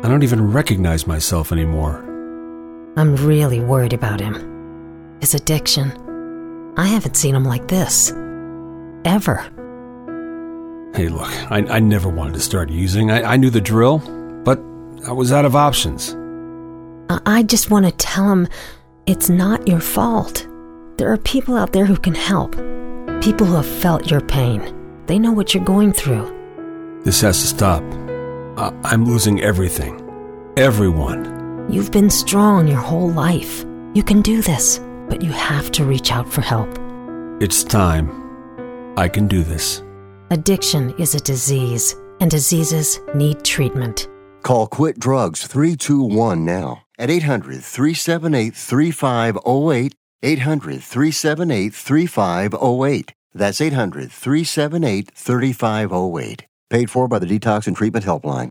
I don't even recognize myself anymore. I'm really worried about him. His addiction. I haven't seen him like this. Ever. Hey, look, I never wanted to start using. I knew the drill, but I was out of options. I just want to tell him it's not your fault. There are people out there who can help. People who have felt your pain. They know what you're going through. This has to stop. I'm losing everything. Everyone. You've been strong your whole life. You can do this, but you have to reach out for help. It's time. I can do this. Addiction is a disease, and diseases need treatment. Call Quit Drugs 321 now at 800-378-3508, 800-378-3508. That's 800-378-3508. Paid for by the Detox and Treatment Helpline.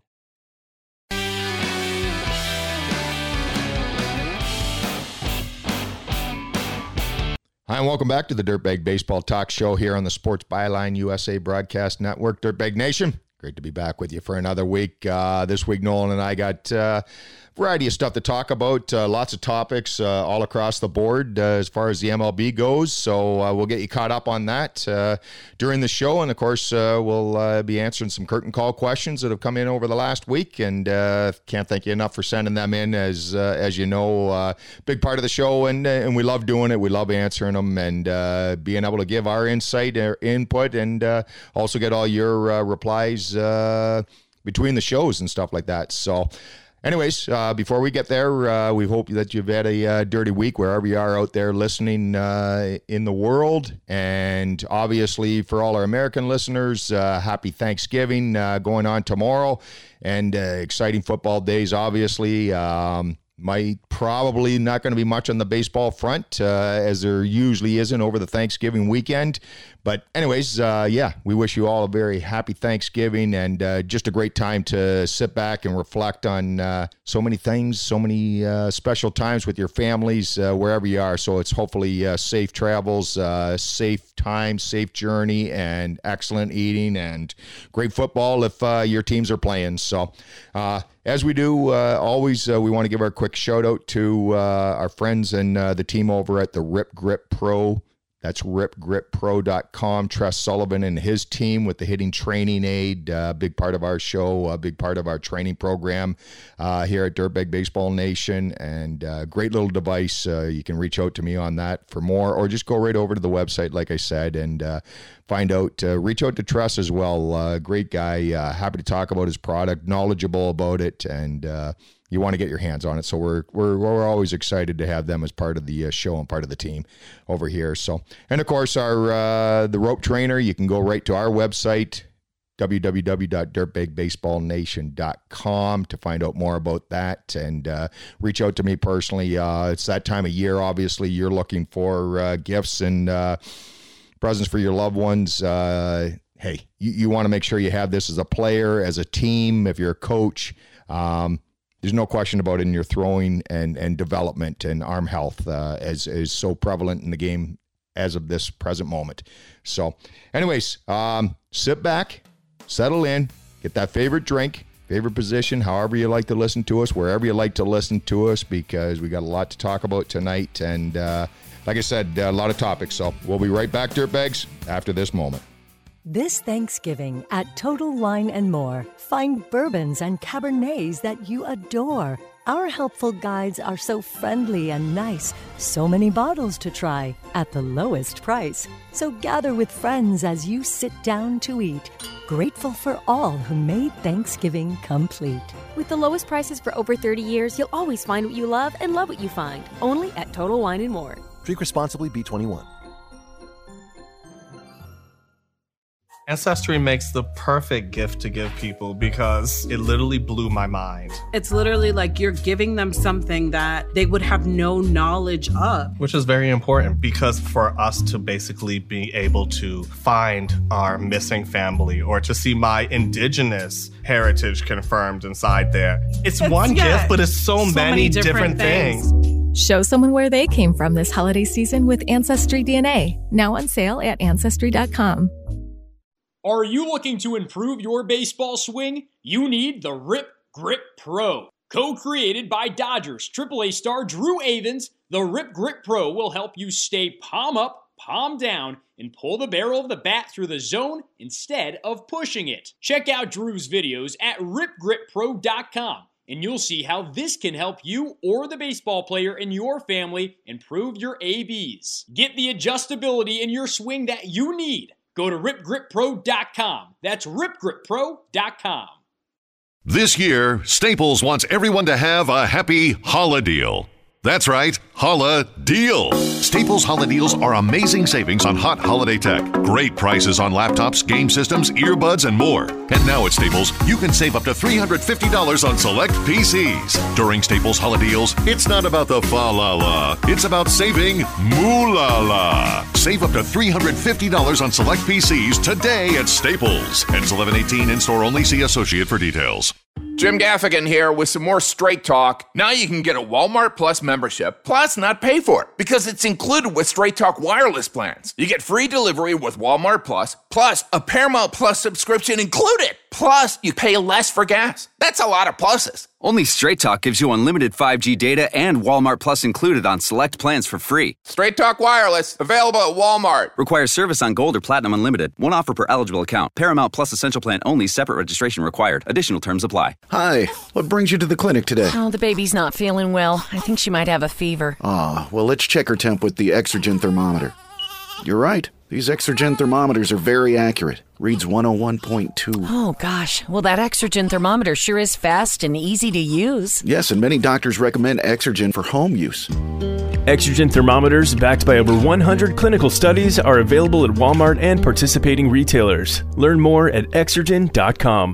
Hi, and welcome back to the Dirtbag Baseball Talk Show here on the Sports Byline USA Broadcast Network. Dirtbag Nation, great to be back with you for another week. This week, Nolan and I got a variety of stuff to talk about, lots of topics all across the board as far as the MLB goes. So we'll get you caught up on that during the show. And, of course, we'll be answering some curtain call questions that have come in over the last week. And can't thank you enough for sending them in, as you know, big part of the show. And we love doing it. We love answering them and being able to give our insight, our input, and also get all your replies between the shows and stuff like that. So anyways, before we get there, we hope that you've had a dirty week wherever you are out there listening in the world. And obviously for all our American listeners, happy Thanksgiving going on tomorrow. And exciting football days, obviously. Probably not going to be much on the baseball front, as there usually isn't over the Thanksgiving weekend. But anyways, we wish you all a very happy Thanksgiving and just a great time to sit back and reflect on so many things, so many special times with your families, wherever you are. So it's hopefully safe travels, safe time, safe journey, and excellent eating and great football if your teams are playing. So as we do always, we want to give our quick shout out to our friends and the team over at the Rip Grip Pro. That's ripgrippro.com. Tress Sullivan and his team with the hitting training aid, big part of our show, a big part of our training program here at Dirtbag Baseball Nation, and great little device. You can reach out to me on that for more, or just go right over to the website, like I said, and find out. Reach out to Tress as well. Great guy. Happy to talk about his product, knowledgeable about it, and you want to get your hands on it. So we're always excited to have them as part of the show and part of the team over here. So, and of course our the rope trainer, you can go right to our website, www.dirtbagbaseballnation.com, to find out more about that and reach out to me personally. It's that time of year. Obviously you're looking for gifts and presents for your loved ones. Hey, you want to make sure you have this as a player, as a team, if you're a coach. There's no question about it in your throwing and development and arm health as is so prevalent in the game as of this present moment. So anyways, sit back, settle in, get that favorite drink, favorite position, however you like to listen to us, wherever you like to listen to us, because we got a lot to talk about tonight. And like I said, a lot of topics. So we'll be right back, Dirtbags, after this moment. This Thanksgiving at Total Wine & More, find bourbons and Cabernets that you adore. Our helpful guides are so friendly and nice. So many bottles to try at the lowest price. So gather with friends as you sit down to eat. Grateful for all who made Thanksgiving complete. With the lowest prices for over 30 years, you'll always find what you love and love what you find. Only at Total Wine & More. Drink responsibly, B21. Ancestry makes the perfect gift to give people because it literally blew my mind. It's literally like you're giving them something that they would have no knowledge of. Which is very important because for us to basically be able to find our missing family or to see my indigenous heritage confirmed inside there. It's one gift, but it's so many different things. Show someone where they came from this holiday season with Ancestry DNA. Now on sale at Ancestry.com. Are you looking to improve your baseball swing? You need the Rip Grip Pro. Co-created by Dodgers AAA star Drew Avans, the Rip Grip Pro will help you stay palm up, palm down, and pull the barrel of the bat through the zone instead of pushing it. Check out Drew's videos at ripgrippro.com, and you'll see how this can help you or the baseball player in your family improve your ABs. Get the adjustability in your swing that you need. Go to ripgrippro.com. That's ripgrippro.com. This year, Staples wants everyone to have a happy Holla Deal. That's right, Holla Deal. Staples Holla Deals are amazing savings on hot holiday tech. Great prices on laptops, game systems, earbuds, and more. And now at Staples, you can save up to $350 on select PCs. During Staples Holla Deals, it's not about the fa-la-la. It's about saving moo-la-la. Save up to $350 on select PCs today at Staples. Ends 11/18, in-store only. See associate for details. Jim Gaffigan here with some more Straight Talk. Now you can get a Walmart Plus membership, plus not pay for it, because it's included with Straight Talk wireless plans. You get free delivery with Walmart Plus, plus a Paramount Plus subscription included. Plus, you pay less for gas. That's a lot of pluses. Only Straight Talk gives you unlimited 5G data and Walmart Plus included on select plans for free. Straight Talk Wireless, available at Walmart. Requires service on Gold or Platinum Unlimited. One offer per eligible account. Paramount Plus Essential Plan only. Separate registration required. Additional terms apply. Hi. What brings you to the clinic today? Oh, the baby's not feeling well. I think she might have a fever. Well, let's check her temp with the Exergen thermometer. You're right. These Exergen thermometers are very accurate. Reads 101.2. Oh, gosh. Well, that Exergen thermometer sure is fast and easy to use. Yes, and many doctors recommend Exergen for home use. Exergen thermometers, backed by over 100 clinical studies, are available at Walmart and participating retailers. Learn more at Exergen.com.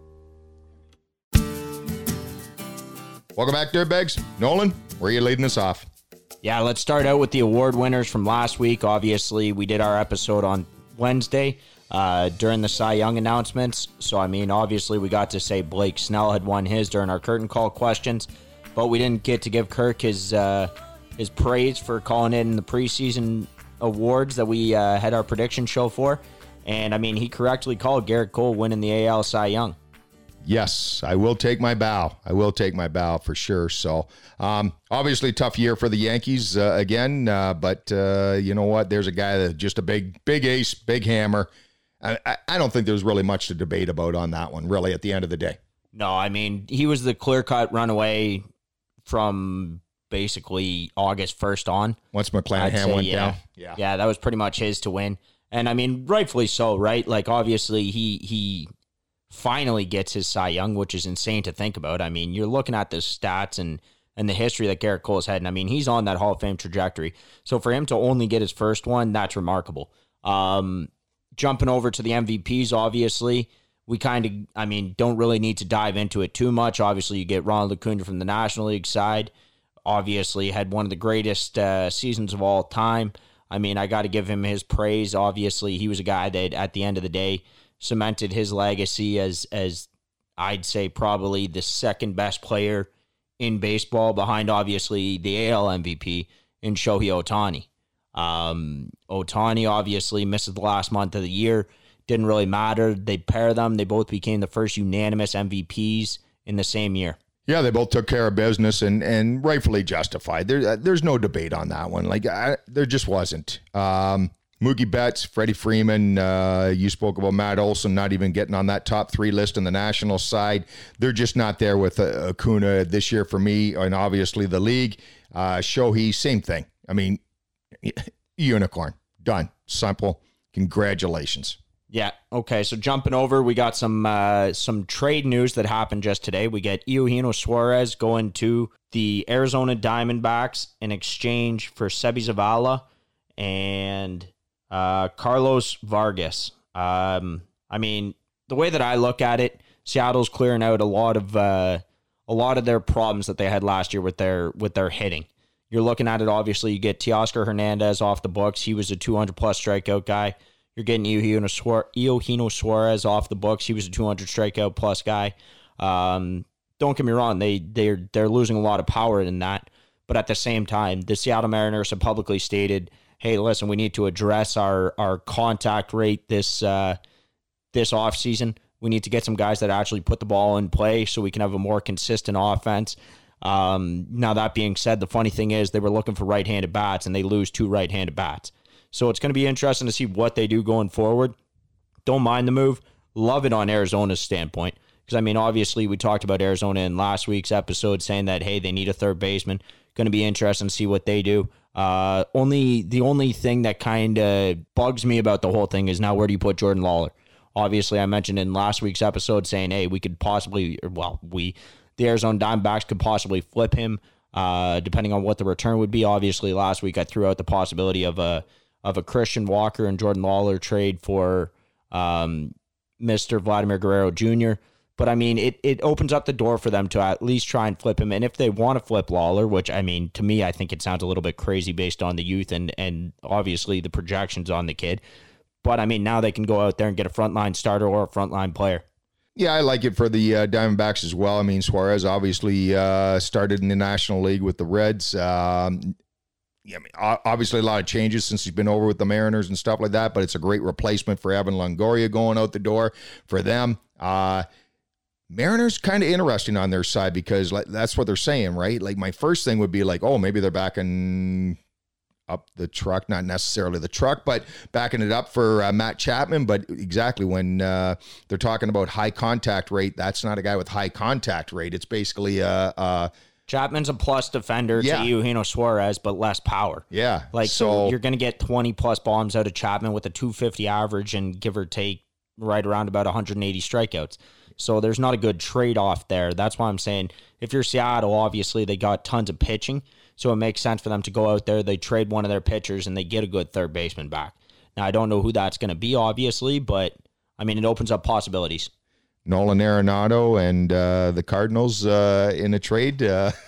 Welcome back, Dirtbags. Nolan, where are you leading us off? Yeah, let's start out with the award winners from last week. Obviously, we did our episode on Wednesday during the Cy Young announcements. So, obviously, we got to say Blake Snell had won his during our curtain call questions. But we didn't get to give Kirk his praise for calling in the preseason awards that we had our prediction show for. And, he correctly called Garrett Cole winning the AL Cy Young. Yes, I will take my bow. I will take my bow for sure. So, obviously, tough year for the Yankees again. But you know what? There's a guy that just a big ace, big hammer. I don't think there's really much to debate about on that one, really, at the end of the day. No, he was the clear-cut runaway from basically August 1st on. Once McClanahan went down. Yeah, that was pretty much his to win. And, rightfully so, right? Like, obviously, he finally gets his Cy Young, which is insane to think about. You're looking at the stats and the history that Garrett Cole has had, and he's on that Hall of Fame trajectory. So for him to only get his first one, that's remarkable. Jumping over to the MVPs, obviously, we kind of, don't really need to dive into it too much. Obviously, you get Ronald Acuna from the National League side. Obviously, had one of the greatest seasons of all time. I got to give him his praise. Obviously, he was a guy that, at the end of the day, cemented his legacy as I'd say probably the second best player in baseball, behind obviously the AL MVP in Shohei Ohtani. Ohtani obviously misses the last month of the year. Didn't really matter. They pair them. They both became the first unanimous MVPs in the same year. Yeah, they both took care of business and rightfully justified. There's no debate on that one. There just wasn't. Mookie Betts, Freddie Freeman, you spoke about Matt Olson not even getting on that top 3 list on the national side. They're just not there with Acuna this year for me, and obviously the league. Shohei, same thing. Unicorn. Done. Simple. Congratulations. Yeah, okay, so jumping over, we got some trade news that happened just today. We get Eugenio Suarez going to the Arizona Diamondbacks in exchange for Sebi Zavala and Carlos Vargas. The way that I look at it, Seattle's clearing out a lot of their problems that they had last year with their hitting. You're looking at it, obviously, you get Teoscar Hernandez off the books. He was a 200-plus strikeout guy. You're getting Eugenio Suarez off the books. He was a 200 strikeout plus guy. Don't get me wrong, they're losing a lot of power in that. But at the same time, the Seattle Mariners have publicly stated, hey, listen, we need to address our contact rate this offseason. We need to get some guys that actually put the ball in play so we can have a more consistent offense. Now, that being said, the funny thing is they were looking for right-handed bats, and they lose 2 right-handed bats. So it's going to be interesting to see what they do going forward. Don't mind the move. Love it on Arizona's standpoint. Because, I mean, obviously we talked about Arizona in last week's episode saying that, hey, they need a third baseman. Going to be interesting to see what they do. The only thing that kind of bugs me about the whole thing is now where do you put Jordan Lawler? Obviously, I mentioned in last week's episode saying, hey, we could possibly, the Arizona Diamondbacks could possibly flip him depending on what the return would be. Obviously, last week I threw out the possibility of a Christian Walker and Jordan Lawler trade for Mr. Vladimir Guerrero Jr., but, I mean, it opens up the door for them to at least try and flip him. And if they want to flip Lawler, which, I mean, to me, I think it sounds a little bit crazy based on the youth and obviously the projections on the kid. But, I mean, now they can go out there and get a frontline starter or a frontline player. Yeah, I like it for the Diamondbacks as well. I mean, Suarez obviously started in the National League with the Reds. I mean, obviously a lot of changes since he's been over with the Mariners and stuff like that, but it's a great replacement for Evan Longoria going out the door for them. Mariners kind of interesting on their side because that's what they're saying, right? Like, my first thing would be like, oh, maybe they're backing up the truck, not necessarily the truck, but backing it up for Matt Chapman. But exactly when they're talking about high contact rate, that's not a guy with high contact rate. It's basically Chapman's a plus defender to Eugenio Suarez, but less power. Yeah. Like, so you're going to get 20-plus bombs out of Chapman with a 250 average and give or take right around about 180 strikeouts. So there's not a good trade-off there. That's why I'm saying if you're Seattle, obviously they got tons of pitching, so it makes sense for them to go out there, they trade one of their pitchers, and they get a good third baseman back. Now, I don't know who that's going to be, obviously, but, I mean, it opens up possibilities. Nolan Arenado and the Cardinals in a trade.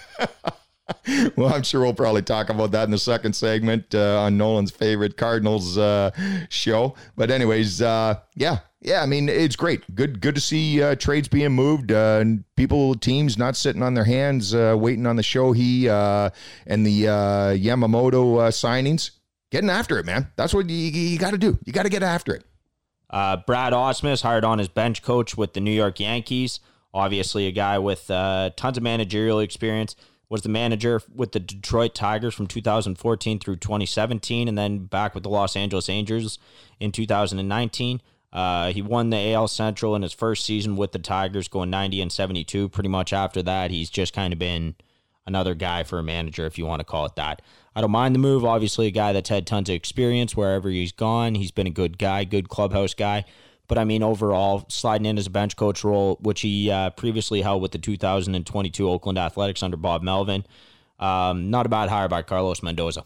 Well, I'm sure we'll probably talk about that in the second segment on Nolan's favorite Cardinals show. But anyways, yeah, I mean, it's great. Good to see trades being moved. Teams not sitting on their hands waiting on the Shohei and the Yamamoto signings. Getting after it, man. That's what you got to do. You got to get after it. Brad Ausmus hired on as bench coach with the New York Yankees. Obviously a guy with tons of managerial experience. Was the manager with the Detroit Tigers from 2014 through 2017, and then back with the Los Angeles Angels in 2019. He won the AL Central in his first season with the Tigers, going 90-72. Pretty much after that, he's just kind of been another guy for a manager, if you want to call it that. I don't mind the move. Obviously, a guy that's had tons of experience wherever he's gone. He's been a good guy, good clubhouse guy. But, I mean, overall, sliding in as a bench coach role, which he previously held with the 2022 Oakland Athletics under Bob Melvin. Not a bad hire by Carlos Mendoza.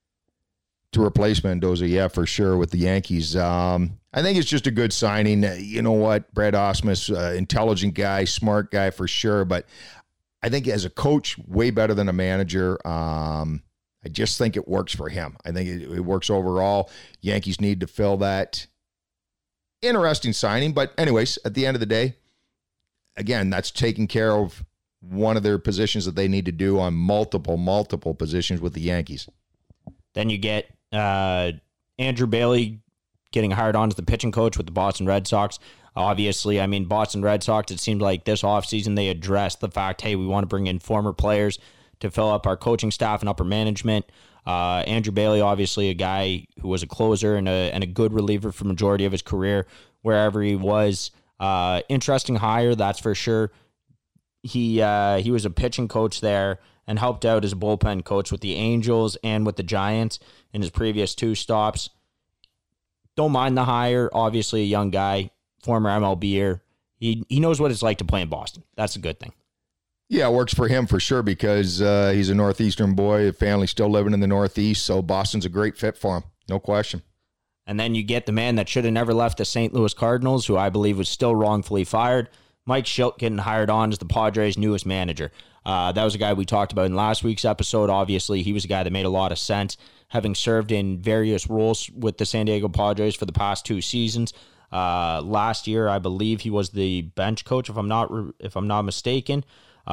To replace Mendoza, yeah, for sure, with the Yankees. I think it's just a good signing. You know what? Brad Ausmus, intelligent guy, smart guy for sure. But I think as a coach, way better than a manager. I just think it works for him. I think it works overall. Yankees need to fill that. Interesting signing, but anyways, at the end of the day, again, that's taking care of one of their positions that they need to do on multiple positions with the Yankees. Then you get Andrew Bailey getting hired on as the pitching coach with the Boston Red Sox. Obviously, I mean, Boston Red Sox, it seemed like this offseason they addressed the fact, hey, we want to bring in former players to fill up our coaching staff and upper management. Andrew Bailey, obviously a guy who was a closer and a good reliever for the majority of his career, wherever he was. Interesting hire, that's for sure. He was a pitching coach there and helped out as a bullpen coach with the Angels and with the Giants in his previous 2 stops. Don't mind the hire. Obviously a young guy, former MLBer. He knows what it's like to play in Boston. That's a good thing. Yeah, it works for him for sure because he's a Northeastern boy, family still living in the Northeast, so Boston's a great fit for him, no question. And then you get the man that should have never left the St. Louis Cardinals, who I believe was still wrongfully fired, Mike Shildt, getting hired on as the Padres' newest manager. That was a guy we talked about in last week's episode. Obviously, he was a guy that made a lot of sense, having served in various roles with the San Diego Padres for the past 2 seasons. Last year, I believe he was the bench coach, if I'm not mistaken.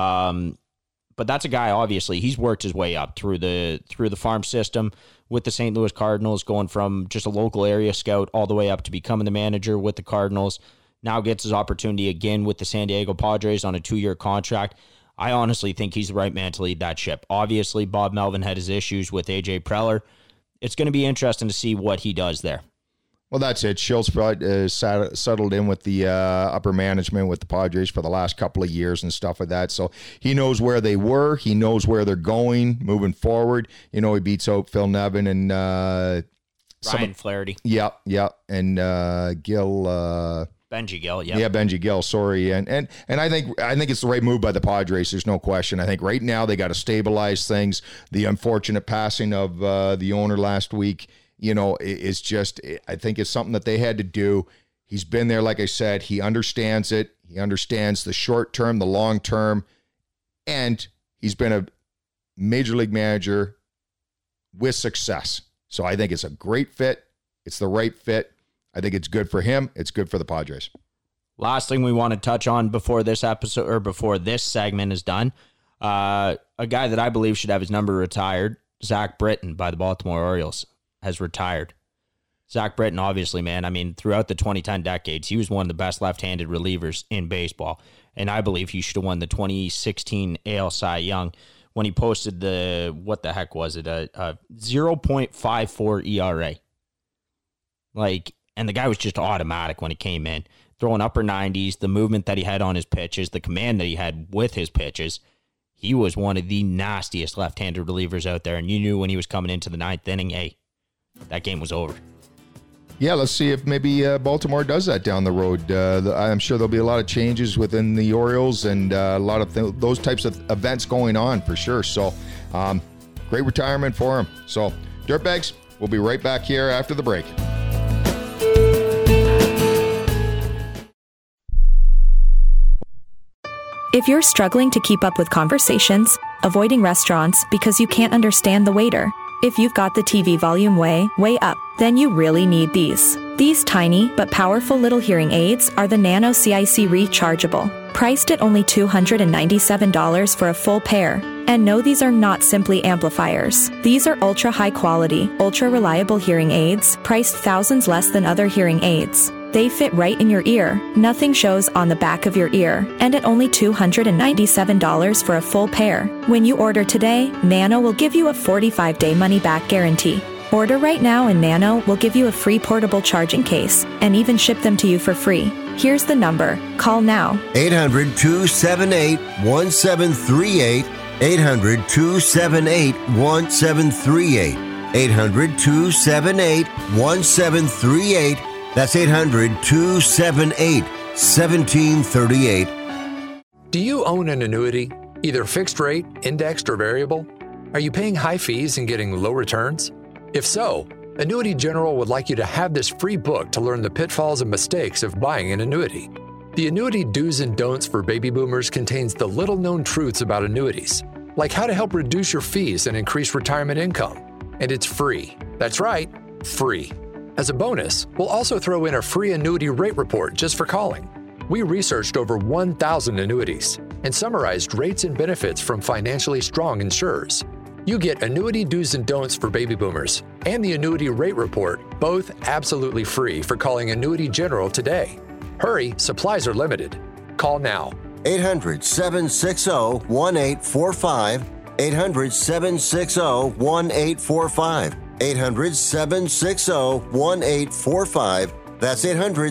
But that's a guy, obviously, he's worked his way up through the farm system with the St. Louis Cardinals, going from just a local area scout all the way up to becoming the manager with the Cardinals. now gets his opportunity again with the San Diego Padres on a 2-year contract. I honestly think he's the right man to lead that ship. Obviously, Bob Melvin had his issues with A.J. Preller. It's going to be interesting to see what he does there. Well, that's it. Schultz settled in with the upper management with the Padres for the last couple of years and stuff like that. So he knows where they were. He knows where they're going moving forward. He beats out Phil Nevin and Ryan Flaherty. Yeah. And Gil. Benji Gill, yeah, Benji Gill. Sorry, and I think it's the right move by the Padres. There's no question. I think right now they got to stabilize things. The unfortunate passing of the owner last week, is just. I think it's something that they had to do. He's been there, like I said. He understands it. He understands the short term, the long term, and he's been a major league manager with success. So I think it's a great fit. It's the right fit. I think it's good for him. It's good for the Padres. Last thing we want to touch on before this episode or before this segment is done, a guy that I believe should have his number retired, Zach Britton by the Baltimore Orioles, has retired. Zach Britton, obviously, man, I mean, throughout the 2010 decades, he was one of the best left-handed relievers in baseball, and I believe he should have won the 2016 AL Cy Young when he posted the 0.54 ERA. And the guy was just automatic when he came in, throwing upper 90s, the movement that he had on his pitches, the command that he had with his pitches. He was one of the nastiest left-handed relievers out there, and you knew when he was coming into the 9th inning, hey, that game was over. Yeah, let's see if maybe Baltimore does that down the road. I'm sure there'll be a lot of changes within the Orioles and a lot of those types of events going on for sure. So, great retirement for him. So, Dirtbags, we'll be right back here after the break. If you're struggling to keep up with conversations, avoiding restaurants because you can't understand the waiter, if you've got the TV volume way up, then you really need these. These tiny but powerful little hearing aids are the Nano CIC Rechargeable, priced at only $297 for a full pair. And no, these are not simply amplifiers. These are ultra high quality, ultra reliable hearing aids, priced thousands less than other hearing aids. They fit right in your ear, nothing shows on the back of your ear, and at only $297 for a full pair. When you order today, Nano will give you a 45-day money-back guarantee. Order right now and Nano will give you a free portable charging case and even ship them to you for free. Here's the number. Call now. 800-278-1738. 800-278-1738. 800-278-1738. That's 800-278-1738. Do you own an annuity, either fixed rate, indexed, or variable? Are you paying high fees and getting low returns? If so, Annuity General would like you to have this free book to learn the pitfalls and mistakes of buying an annuity. The Annuity Do's and Don'ts for Baby Boomers contains the little-known truths about annuities, like how to help reduce your fees and increase retirement income. And it's free. That's right, free. As a bonus, we'll also throw in a free annuity rate report just for calling. We researched over 1,000 annuities and summarized rates and benefits from financially strong insurers. You get Annuity Do's and Don'ts for Baby Boomers and the Annuity Rate Report, both absolutely free for calling Annuity General today. Hurry, supplies are limited. Call now. 800-760-1845. 800-760-1845. 800-760-1845. That's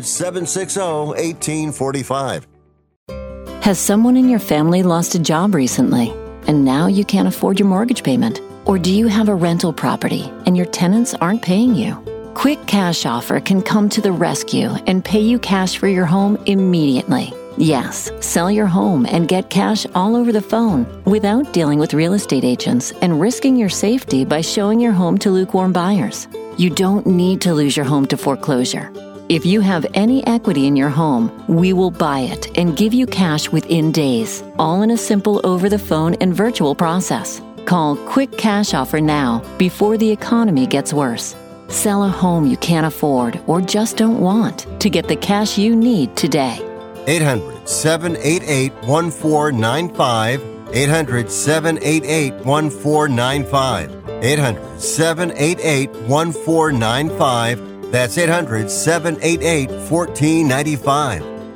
800-760-1845. Has someone in your family lost a job recently, and now you can't afford your mortgage payment? Or do you have a rental property and your tenants aren't paying you? Quick Cash Offer can come to the rescue and pay you cash for your home immediately. Yes, sell your home and get cash all over the phone without dealing with real estate agents and risking your safety by showing your home to lukewarm buyers. You don't need to lose your home to foreclosure. If you have any equity in your home, we will buy it and give you cash within days, all in a simple over-the-phone and virtual process. Call Quick Cash Offer now before the economy gets worse. Sell a home you can't afford or just don't want to get the cash you need today. 800-788-1495. 800-788-1495. 800-788-1495. That's 800-788-1495.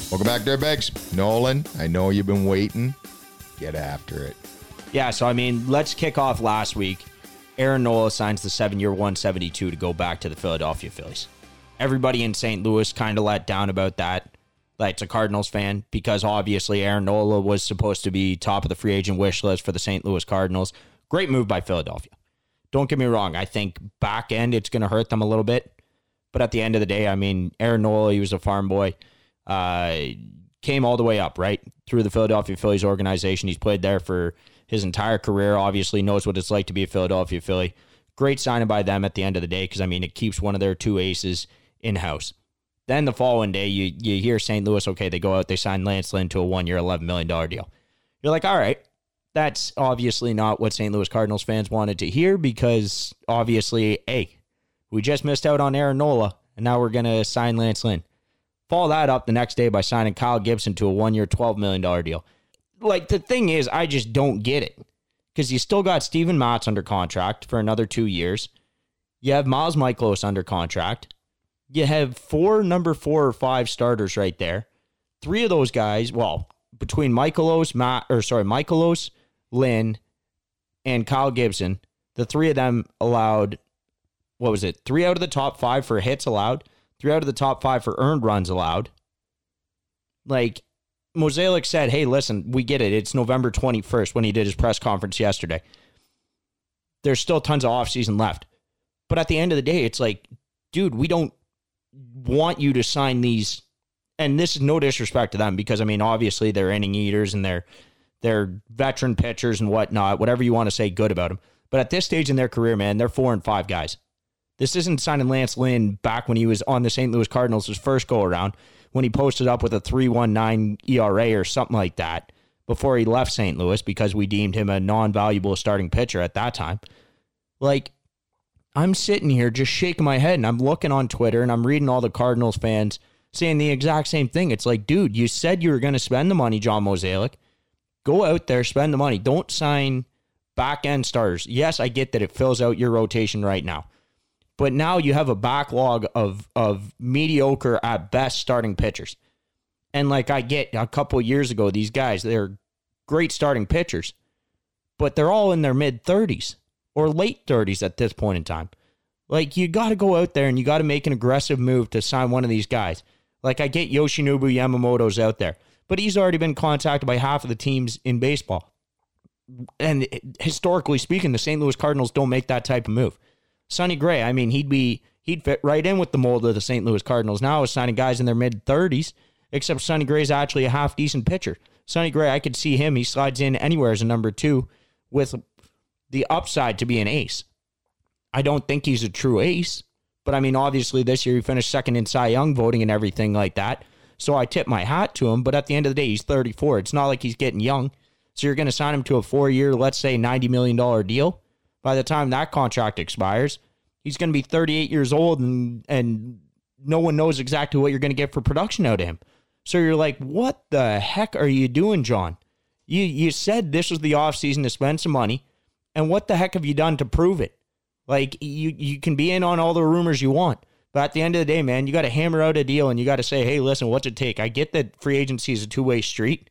Welcome back, Dirtbags. Nolan, I know you've been waiting. Get after it. Yeah, so, I mean, let's kick off last week. Aaron Nola signs the 7-year $172 to go back to the Philadelphia Phillies. Everybody in St. Louis kind of let down about that. That's a Cardinals fan, because obviously Aaron Nola was supposed to be top of the free agent wish list for the St. Louis Cardinals. Great move by Philadelphia. Don't get me wrong. I think back end, it's going to hurt them a little bit. But at the end of the day, I mean, Aaron Nola, he was a farm boy. Came all the way up, right, through the Philadelphia Phillies organization. He's played there for his entire career, obviously knows what it's like to be a Philadelphia Philly. Great signing by them at the end of the day, because, I mean, it keeps one of their two aces in-house. Then the following day, you hear St. Louis, okay, they go out, they sign Lance Lynn to a 1-year, $11 million deal. You're like, all right, that's obviously not what St. Louis Cardinals fans wanted to hear, because obviously, hey, we just missed out on Aaron Nola, and now we're going to sign Lance Lynn. Follow that up the next day by signing Kyle Gibson to a 1-year, $12 million deal. Like, the thing is, I just don't get it. Because you still got Steven Matz under contract for another 2 years. You have Miles Mikolas under contract. You have 4 number 4 or 5 starters right there. 3 of those guys, well, between Mikolas, Lynn, and Kyle Gibson, the 3 of them allowed, 3 out of the top 5 for hits allowed, 3 out of the top 5 for earned runs allowed. Like, Mozeliak said, hey, listen, we get it. It's November 21st when he did his press conference yesterday. There's still tons of offseason left. But at the end of the day, it's like, dude, we don't want you to sign these. And this is no disrespect to them, because, I mean, obviously they're inning eaters and they're veteran pitchers and whatnot, whatever you want to say good about them. But at this stage in their career, man, they're 4 and 5 guys. This isn't signing Lance Lynn back when he was on the St. Louis Cardinals his first go-around, when he posted up with a 3.19 ERA or something like that before he left St. Louis, because we deemed him a non-valuable starting pitcher at that time. Like, I'm sitting here just shaking my head, and I'm looking on Twitter, and I'm reading all the Cardinals fans saying the exact same thing. It's like, dude, you said you were going to spend the money, John Mozeliak. Go out there, spend the money. Don't sign back-end starters. Yes, I get that it fills out your rotation right now. But now you have a backlog of mediocre at best starting pitchers. And like, I get a couple years ago, these guys, they're great starting pitchers, but they're all in their mid-30s or late 30s at this point in time. Like, you got to go out there and you got to make an aggressive move to sign one of these guys. Like, I get Yoshinobu Yamamoto's out there, but he's already been contacted by half of the teams in baseball. And historically speaking, the St. Louis Cardinals don't make that type of move. Sonny Gray, I mean, he'd fit right in with the mold of the St. Louis Cardinals. Now is signing guys in their mid-30s, except Sonny Gray's actually a half-decent pitcher. Sonny Gray, I could see him. He slides in anywhere as a number 2 with the upside to be an ace. I don't think he's a true ace, but I mean, obviously this year he finished second in Cy Young voting and everything like that, so I tip my hat to him, but at the end of the day, he's 34. It's not like he's getting young, so you're going to sign him to a 4-year, let's say $90 million deal. By the time that contract expires, he's going to be 38 years old, and no one knows exactly what you're going to get for production out of him. So you're like, what the heck are you doing, John? You said this was the offseason to spend some money, and what the heck have you done to prove it? Like, you can be in on all the rumors you want, but at the end of the day, man, you got to hammer out a deal, and you got to say, hey, listen, what's it take? I get that free agency is a two-way street,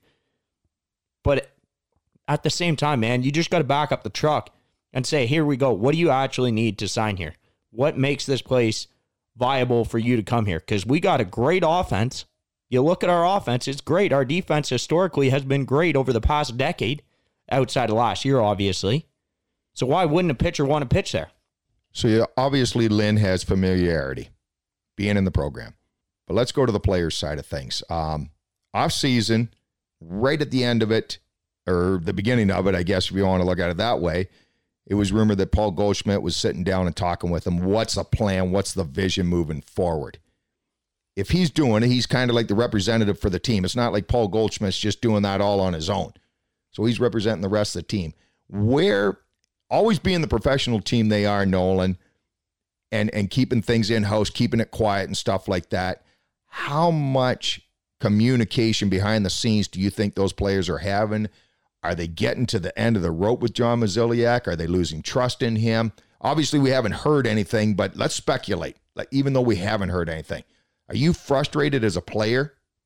but at the same time, man, you just got to back up the truck and say, here we go. What do you actually need to sign here? What makes this place viable for you to come here? Because we got a great offense. You look at our offense, it's great. Our defense historically has been great over the past decade, outside of last year, obviously. So why wouldn't a pitcher want to pitch there? So obviously Lynn has familiarity being in the program. But let's go to the players' side of things. Off-season, right at the end of it, or the beginning of it, I guess, if you want to look at it that way, it was rumored that Paul Goldschmidt was sitting down and talking with him. What's the plan? What's the vision moving forward? If he's doing it, he's kind of like the representative for the team. It's not like Paul Goldschmidt's just doing that all on his own. So he's representing the rest of the team. Where, always being the professional team they are, Nolan, and keeping things in-house, keeping it quiet and stuff like that, how much communication behind the scenes do you think those players are having? Are they getting to the end of the rope with John Mozeliak? Are they losing trust in him? Obviously, we haven't heard anything, but let's speculate, like, even though we haven't heard anything. Are you frustrated as a player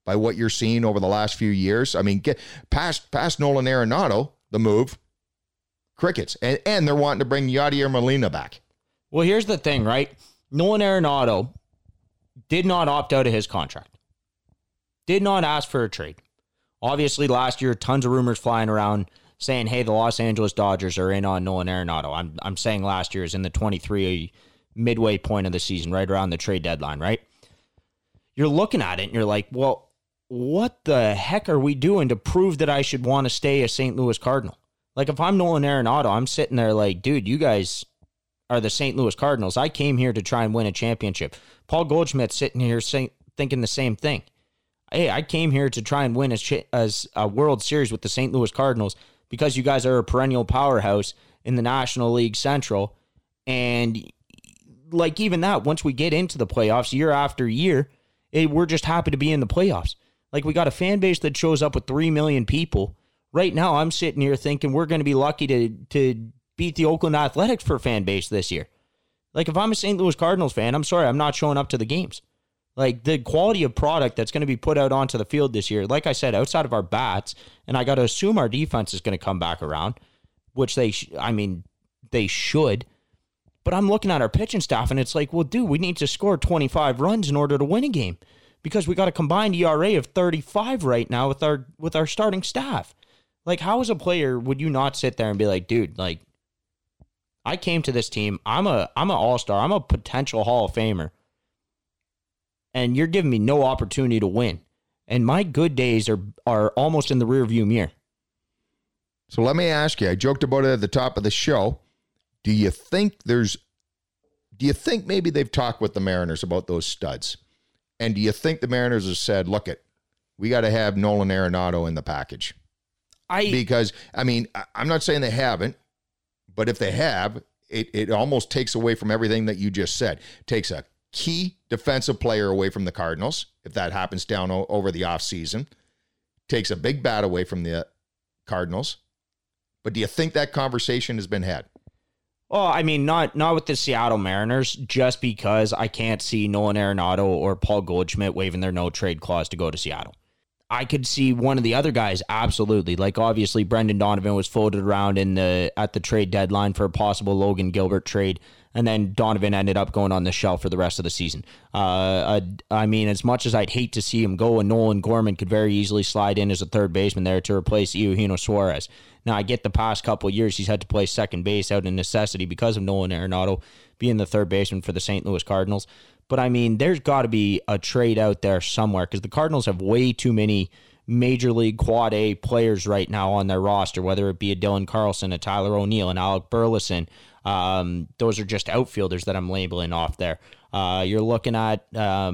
by what you're seeing over the last few years? I mean, get past Nolan Arenado, the move, crickets. And they're wanting to bring Yadier Molina back. Well, here's the thing, right? Nolan Arenado did not opt out of his contract. Did not ask for a trade. Obviously, last year, tons of rumors flying around saying, hey, the Los Angeles Dodgers are in on Nolan Arenado. I'm saying last year is in the 23 midway point of the season, right around the trade deadline, right? You're looking at it and you're like, well, what the heck are we doing to prove that I should want to stay a St. Louis Cardinal? Like, if I'm Nolan Arenado, I'm sitting there like, dude, you guys are the St. Louis Cardinals. I came here to try and win a championship. Paul Goldschmidt's sitting here thinking the same thing. Hey, I came here to try and win a World Series with the St. Louis Cardinals because you guys are a perennial powerhouse in the National League Central. And like even that, once we get into the playoffs year after year, we're just happy to be in the playoffs. Like, we got a fan base that shows up with 3 million people. Right now, I'm sitting here thinking we're going to be lucky to beat the Oakland Athletics for fan base this year. Like, if I'm a St. Louis Cardinals fan, I'm sorry, I'm not showing up to the games. Like, the quality of product that's going to be put out onto the field this year, like I said, outside of our bats, and I got to assume our defense is going to come back around, which they should. But I'm looking at our pitching staff, and it's like, well, dude, we need to score 25 runs in order to win a game because we got a combined ERA of 35 right now with our starting staff. Like, how as a player would you not sit there and be like, dude, like, I came to this team. I'm an all-star. I'm a potential Hall of Famer. And you're giving me no opportunity to win. And my good days are almost in the rearview mirror. So let me ask you, I joked about it at the top of the show. Do you think maybe they've talked with the Mariners about those studs? And do you think the Mariners have said, look, we got to have Nolan Arenado in the package? Because, I mean, I'm not saying they haven't, but if they have, it almost takes away from everything that you just said. Takes a key defensive player away from the Cardinals, if that happens down over the offseason. Takes a big bat away from the Cardinals. But do you think that conversation has been had? Well, I mean, not with the Seattle Mariners, just because I can't see Nolan Arenado or Paul Goldschmidt waiving their no-trade clause to go to Seattle. I could see one of the other guys, absolutely. Like, obviously, Brendan Donovan was floated around at the trade deadline for a possible Logan Gilbert trade, and then Donovan ended up going on the shelf for the rest of the season. I mean, as much as I'd hate to see him go, and Nolan Gorman could very easily slide in as a third baseman there to replace Eugenio Suarez. Now, I get the past couple of years he's had to play second base out of necessity because of Nolan Arenado being the third baseman for the St. Louis Cardinals. But, I mean, there's got to be a trade out there somewhere because the Cardinals have way too many Major League Quad A players right now on their roster, whether it be a Dylan Carlson, a Tyler O'Neill, and Alec Burleson. Those are just outfielders that I'm labeling off there. You're looking at,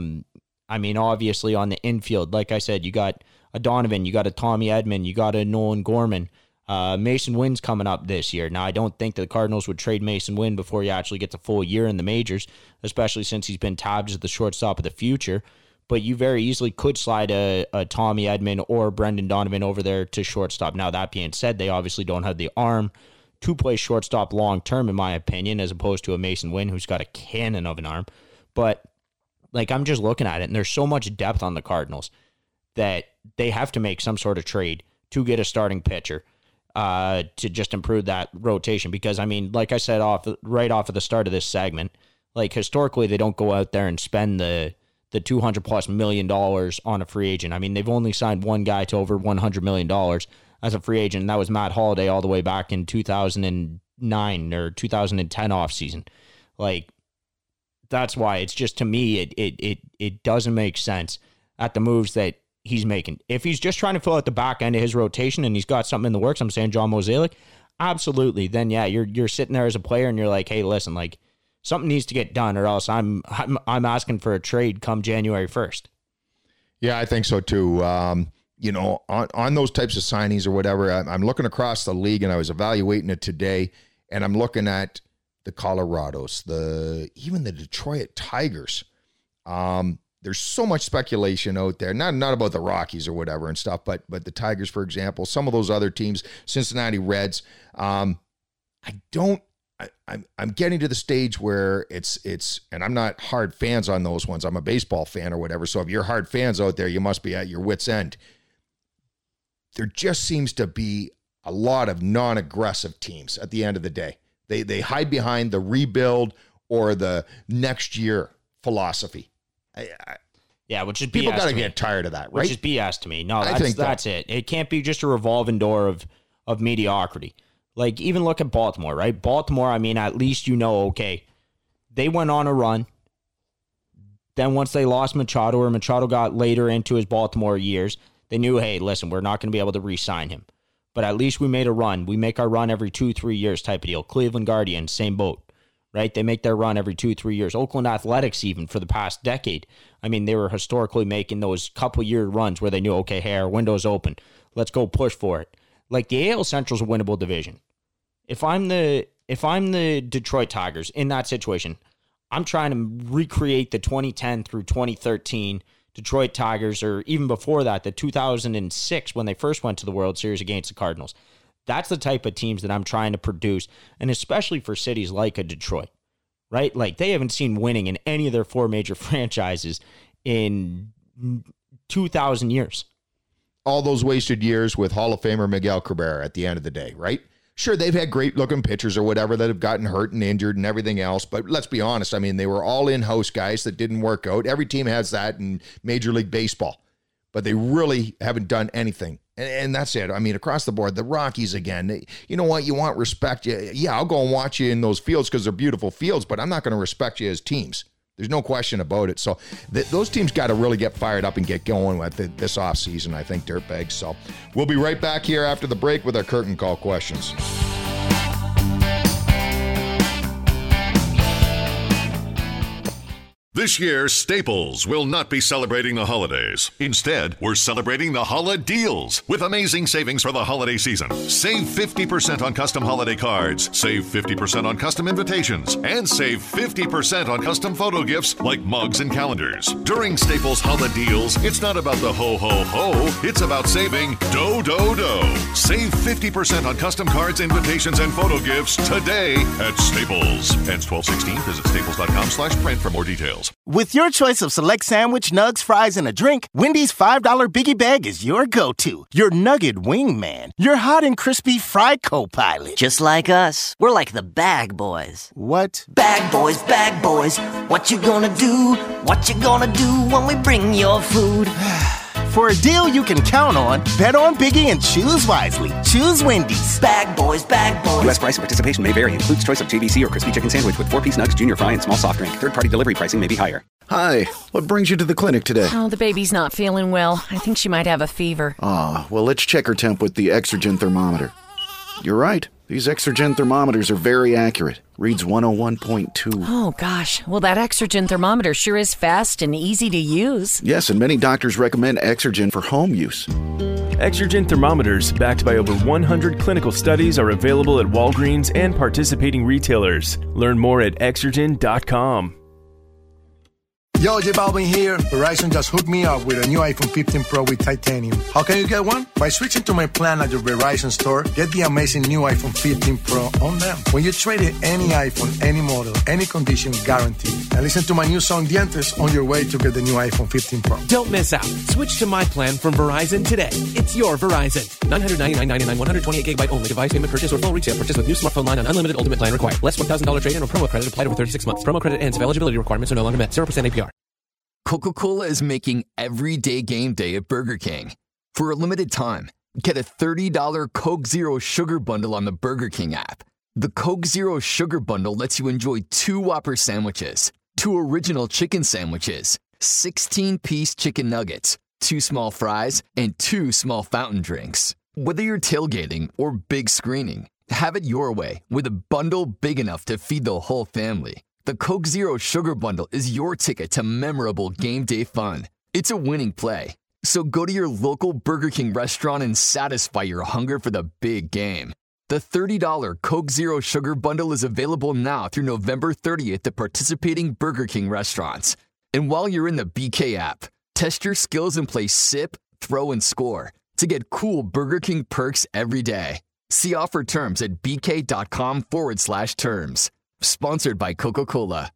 obviously on the infield, like I said, you got a Donovan, you got a Tommy Edman, you got a Nolan Gorman. Mason Wynn's coming up this year. Now, I don't think the Cardinals would trade Mason Wynn before he actually gets a full year in the majors, especially since he's been tabbed as the shortstop of the future. But you very easily could slide a Tommy Edman or Brendan Donovan over there to shortstop. Now, that being said, they obviously don't have the arm to play shortstop long-term, in my opinion, as opposed to a Mason Wynn who's got a cannon of an arm. But, like, I'm just looking at it, and there's so much depth on the Cardinals that they have to make some sort of trade to get a starting pitcher. To just improve that rotation. Because, I mean, like I said right off of the start of this segment, like, historically, they don't go out there and spend the $200+ million on a free agent. I mean, they've only signed one guy to over $100 million as a free agent, and that was Matt Holliday all the way back in 2009 or 2010 offseason. Like, that's why it's just, to me, it doesn't make sense at the moves that he's making. If he's just trying to fill out the back end of his rotation and he's got something in the works, I'm saying John Mozeliak, absolutely. Then yeah, you're sitting there as a player and you're like, hey, listen, like, something needs to get done, or else I'm asking for a trade come January 1st. Yeah, I think so too. On those types of signings or whatever, I'm looking across the league, and I was evaluating it today, and I'm looking at the Colorados, even the Detroit Tigers. There's so much speculation out there, not about the Rockies or whatever and stuff, but the Tigers, for example, some of those other teams, Cincinnati Reds. I don't I'm getting to the stage where it's, and I'm not hard fans on those ones. I'm a baseball fan or whatever. So if you're hard fans out there, you must be at your wit's end. There just seems to be a lot of non-aggressive teams at the end of the day. They hide behind the rebuild or the next year philosophy. Yeah, which is BS. People got to get tired of that, right? Which is BS to me. No, that's it. It can't be just a revolving door of mediocrity. Like, even look at Baltimore, right? Baltimore, I mean, at least okay, they went on a run. Then once they lost Machado, or Machado got later into his Baltimore years, they knew, hey, listen, we're not going to be able to re-sign him. But at least we made a run. We make our run every 2-3 years type of deal. Cleveland Guardians, same boat, right? They make their run every 2-3 years. Oakland Athletics, even for the past decade. I mean, they were historically making those couple-year runs where they knew, okay, hey, our window's open. Let's go push for it. Like, the AL Central's a winnable division. If I'm the Detroit Tigers in that situation, I'm trying to recreate the 2010 through 2013 Detroit Tigers, or even before that, the 2006 when they first went to the World Series against the Cardinals. That's the type of teams that I'm trying to produce, and especially for cities like a Detroit, right? Like, they haven't seen winning in any of their 4 major franchises in 2,000 years. All those wasted years with Hall of Famer Miguel Cabrera at the end of the day, right? Sure, they've had great-looking pitchers or whatever that have gotten hurt and injured and everything else, but let's be honest. I mean, they were all in-house guys that didn't work out. Every team has that in Major League Baseball, but they really haven't done anything. And that's it. I mean, across the board, the Rockies again. You know what? You want respect. Yeah, I'll go and watch you in those fields because they're beautiful fields, but I'm not going to respect you as teams. There's no question about it. So those teams got to really get fired up and get going with this offseason, I think, Dirtbags. So we'll be right back here after the break with our curtain call questions. This year, Staples will not be celebrating the holidays. Instead, we're celebrating the Holiday Deals with amazing savings for the holiday season. Save 50% on custom holiday cards, save 50% on custom invitations, and save 50% on custom photo gifts like mugs and calendars. During Staples Holiday Deals, it's not about the ho-ho-ho, it's about saving do-do-do. Save 50% on custom cards, invitations, and photo gifts today at Staples. Ends 12/16. Visit staples.com/print for more details. With your choice of select sandwich, nugs, fries, and a drink, Wendy's $5 Biggie Bag is your go-to. Your nugget wingman. Your hot and crispy fry co-pilot. Just like us. We're like the bag boys. What? Bag boys, what you gonna do? What you gonna do when we bring your food? For a deal you can count on, bet on Biggie and choose wisely. Choose Wendy's. Bag boys. U.S. price and participation may vary. Includes choice of JVC or crispy chicken sandwich with 4-piece nugs, junior fry, and small soft drink. Third-party delivery pricing may be higher. Hi, what brings you to the clinic today? Oh, the baby's not feeling well. I think she might have a fever. Well, let's check her temp with the Exergen thermometer. You're right. These Exergen thermometers are very accurate. Reads 101.2. Oh, gosh. Well, that Exergen thermometer sure is fast and easy to use. Yes, and many doctors recommend Exergen for home use. Exergen thermometers, backed by over 100 clinical studies, are available at Walgreens and participating retailers. Learn more at Exergen.com. Yo, J Balvin here. Verizon just hooked me up with a new iPhone 15 Pro with titanium. How can you get one? By switching to my plan at your Verizon store, get the amazing new iPhone 15 Pro on them. When you trade in any iPhone, any model, any condition, guaranteed. And listen to my new song, Dientes, on your way to get the new iPhone 15 Pro. Don't miss out. Switch to my plan from Verizon today. It's your Verizon. $999.99, 128 gigabyte only. Device payment purchase or full retail purchase with new smartphone line on unlimited ultimate plan required. Less $1,000 trade-in or promo credit applied over 36 months. Promo credit ends if eligibility requirements are no longer met. 0% APR. Coca-Cola is making everyday game day at Burger King. For a limited time, get a $30 Coke Zero Sugar Bundle on the Burger King app. The Coke Zero Sugar Bundle lets you enjoy 2 Whopper sandwiches, 2 original chicken sandwiches, 16-piece chicken nuggets, 2 small fries, and 2 small fountain drinks. Whether you're tailgating or big screening, have it your way with a bundle big enough to feed the whole family. The Coke Zero Sugar Bundle is your ticket to memorable game day fun. It's a winning play. So go to your local Burger King restaurant and satisfy your hunger for the big game. The $30 Coke Zero Sugar Bundle is available now through November 30th at participating Burger King restaurants. And while you're in the BK app, test your skills and play Sip, Throw, and Score to get cool Burger King perks every day. See offer terms at bk.com/terms. Sponsored by Coca-Cola.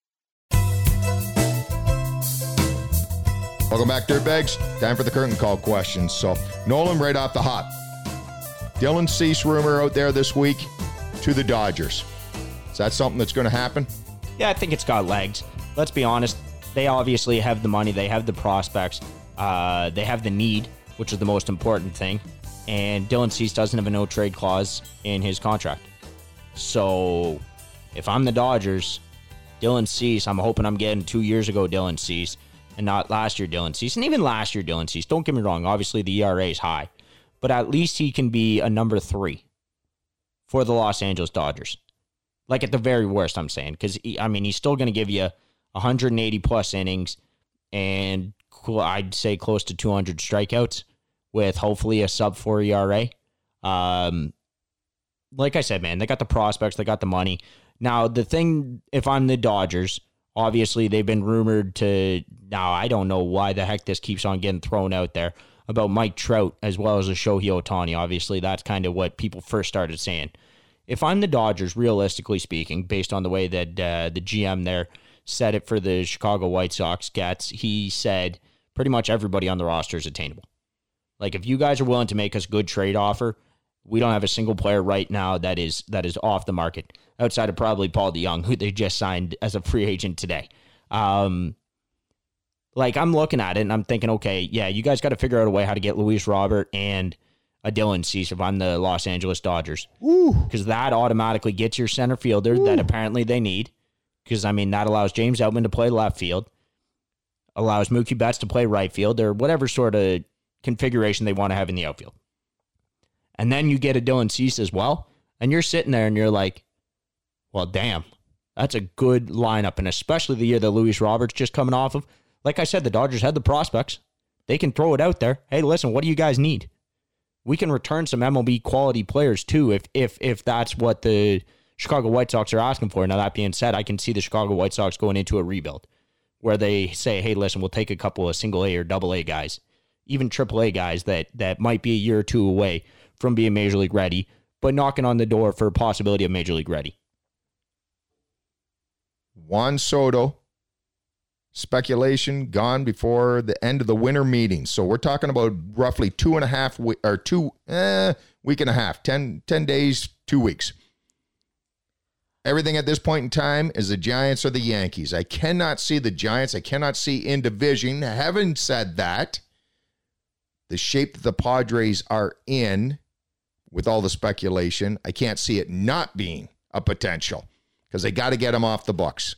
Welcome back, Dirtbags. Time for the curtain call questions. So, Nolan, right off the hop. Dylan Cease rumor out there this week to the Dodgers. Is that something that's going to happen? Yeah, I think it's got legs. Let's be honest. They obviously have the money. They have the prospects. They have the need, which is the most important thing. And Dylan Cease doesn't have a no-trade clause in his contract. So, if I'm the Dodgers, Dylan Cease, I'm hoping I'm getting 2 years ago Dylan Cease and not last year Dylan Cease. And even last year Dylan Cease, don't get me wrong, obviously the ERA is high. But at least he can be a number 3 for the Los Angeles Dodgers. Like at the very worst, I'm saying. Because, he's still going to give you 180-plus innings and I'd say close to 200 strikeouts with hopefully a sub-4 ERA. Like I said, man, they got the prospects, they got the money. Now, the thing, if I'm the Dodgers, obviously they've been rumored to, now I don't know why the heck this keeps on getting thrown out there, about Mike Trout as well as a Shohei Ohtani. Obviously, that's kind of what people first started saying. If I'm the Dodgers, realistically speaking, based on the way that the GM there said it for the Chicago White Sox gets, he said pretty much everybody on the roster is attainable. Like, if you guys are willing to make us a good trade offer, we don't have a single player right now that is off the market, outside of probably Paul DeJong, who they just signed as a free agent today. I'm looking at it and I'm thinking, okay, yeah, you guys got to figure out a way how to get Luis Robert and a Dylan Cease if I'm the Los Angeles Dodgers. Because that automatically gets your center fielder that apparently they need. Because, that allows James Outman to play left field, allows Mookie Betts to play right field, or whatever sort of configuration they want to have in the outfield. And then you get a Dylan Cease as well, and you're sitting there and you're like, well, damn, that's a good lineup, and especially the year that Luis Roberts just coming off of. Like I said, the Dodgers had the prospects. They can throw it out there. Hey, listen, what do you guys need? We can return some MLB quality players too if that's what the Chicago White Sox are asking for. Now, that being said, I can see the Chicago White Sox going into a rebuild where they say, hey, listen, we'll take a couple of single A or double A guys, even triple A guys that might be a year or two away from being Major League ready, but knocking on the door for a possibility of Major League ready. Juan Soto, speculation gone before the end of the winter meetings. So we're talking about roughly week and a half, 10 days, 2 weeks. Everything at this point in time is the Giants or the Yankees. I cannot see the Giants. I cannot see in division. Having said that, the shape that the Padres are in, with all the speculation, I can't see it not being a potential because they got to get them off the books.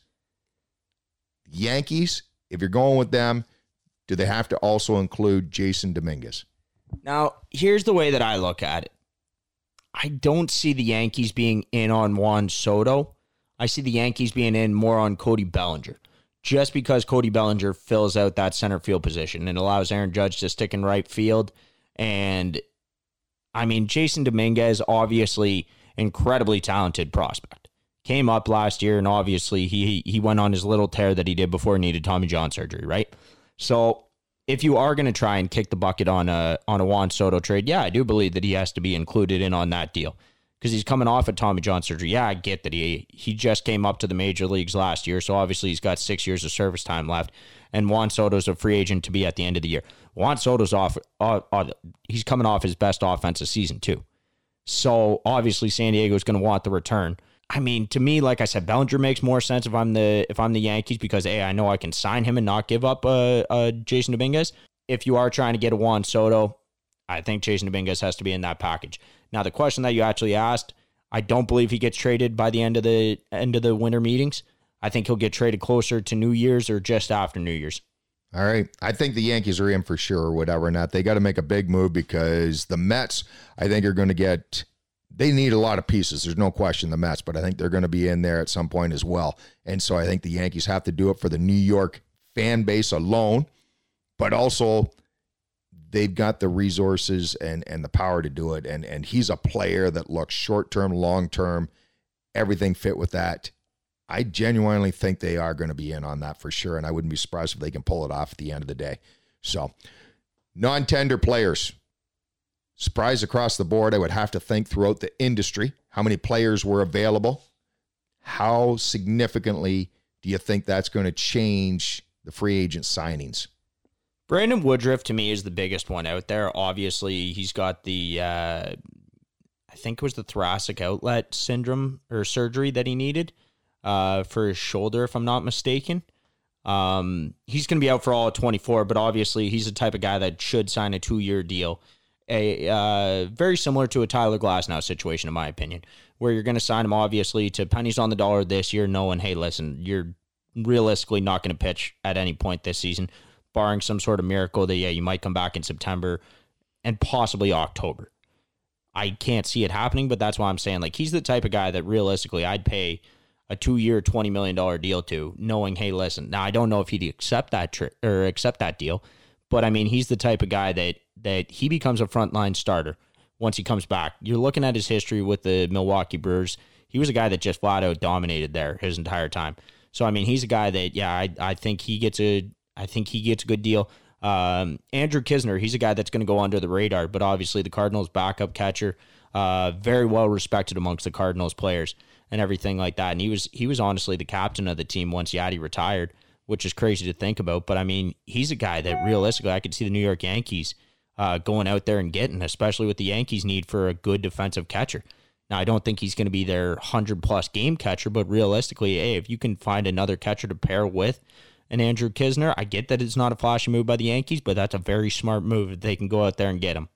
Yankees, if you're going with them, do they have to also include Jason Dominguez? Now, here's the way that I look at it. I don't see the Yankees being in on Juan Soto. I see the Yankees being in more on Cody Bellinger, just because Cody Bellinger fills out that center field position and allows Aaron Judge to stick in right field. And Jason Dominguez, obviously incredibly talented prospect. Came up last year, and obviously he went on his little tear that he did before he needed Tommy John surgery, right? So if you are going to try and kick the bucket on a Juan Soto trade, yeah, I do believe that he has to be included in on that deal because he's coming off of Tommy John surgery. Yeah, I get that he just came up to the major leagues last year, so obviously he's got 6 years of service time left, and Juan Soto's a free agent to be at the end of the year. Juan Soto's he's coming off his best offensive season too. So obviously San Diego's going to want the return. To me, like I said, Bellinger makes more sense if I'm the Yankees because I know I can sign him and not give up Jason Dominguez. If you are trying to get a Juan Soto, I think Jason Dominguez has to be in that package. Now, the question that you actually asked, I don't believe he gets traded by the end of the winter meetings. I think he'll get traded closer to New Year's or just after New Year's. All right. I think the Yankees are in for sure or whatever. Not they got to make a big move because the Mets, I think, are going to get. They need a lot of pieces. There's no question, the Mets, but I think they're going to be in there at some point as well. And so I think the Yankees have to do it for the New York fan base alone, but also they've got the resources and the power to do it. And he's a player that looks short-term, long-term, everything fit with that. I genuinely think they are going to be in on that for sure, and I wouldn't be surprised if they can pull it off at the end of the day. So, non-tender players. Surprise across the board, I would have to think throughout the industry. How many players were available? How significantly do you think that's going to change the free agent signings? Brandon Woodruff, to me, is the biggest one out there. Obviously, he's got the, I think it was the thoracic outlet syndrome or surgery that he needed for his shoulder, if I'm not mistaken. He's going to be out for all of 24, but obviously he's the type of guy that should sign a 2-year deal. Very similar to a Tyler Glasnow situation, in my opinion, where you're going to sign him, obviously, to pennies on the dollar this year, knowing, hey, listen, you're realistically not going to pitch at any point this season, barring some sort of miracle that, yeah, you might come back in September and possibly October. I can't see it happening, but that's why I'm saying, like, he's the type of guy that realistically I'd pay a 2-year, $20 million deal to, knowing, hey, listen, now I don't know if he'd accept that deal, but I mean, he's the type of guy that he becomes a frontline starter once he comes back. You're looking at his history with the Milwaukee Brewers. He was a guy that just flat out dominated there his entire time. So I mean, he's a guy that, yeah, I think he gets a good deal. Andrew Knizner, he's a guy that's going to go under the radar, but obviously the Cardinals' backup catcher, very well respected amongst the Cardinals players and everything like that. And he was honestly the captain of the team once Yadi retired, which is crazy to think about. But I mean, he's a guy that realistically I could see the New York Yankees going out there and getting, especially with the Yankees' need for a good defensive catcher. Now, I don't think he's going to be their 100-plus game catcher, but realistically, hey, if you can find another catcher to pair with an Andrew Knizner, I get that it's not a flashy move by the Yankees, but that's a very smart move if they can go out there and get him.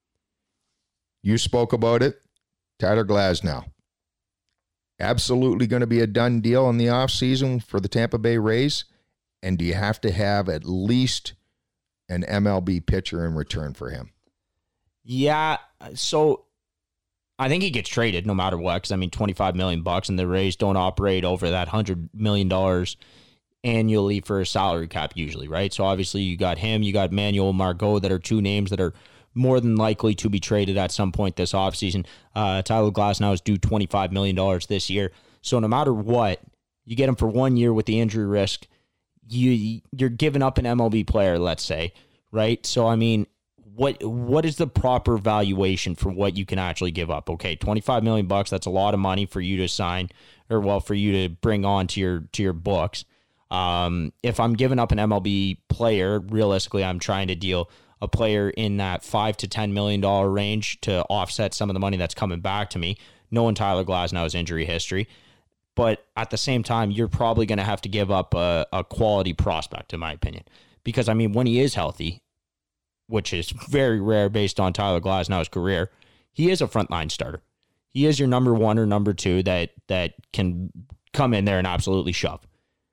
You spoke about it. Tyler Glasnow. Absolutely going to be a done deal in the offseason for the Tampa Bay Rays. And do you have to have at least an MLB pitcher in return for him? Yeah, so I think he gets traded no matter what, because I mean, $25 million, and the Rays don't operate over that $100 million annually for a salary cap usually, right? So obviously you got him, you got Manuel Margot, that are two names that are more than likely to be traded at some point this offseason. Tyler Glasnow is due $25 million this year. So no matter what, you get him for 1 year with the injury risk. You're giving up an MLB player, let's say, right? So, I mean, what is the proper valuation for what you can actually give up? Okay, $25 million, that's a lot of money for you to sign, or well, for you to bring on to your books. If I'm giving up an MLB player, realistically, I'm trying to deal a player in that $5 to $10 million range to offset some of the money that's coming back to me, knowing Tyler Glasnow's injury history. But at the same time, you're probably going to have to give up a quality prospect, in my opinion. Because, I mean, when he is healthy, which is very rare based on Tyler Glasnow's career, he is a frontline starter. He is your number one or number two that can come in there and absolutely shove.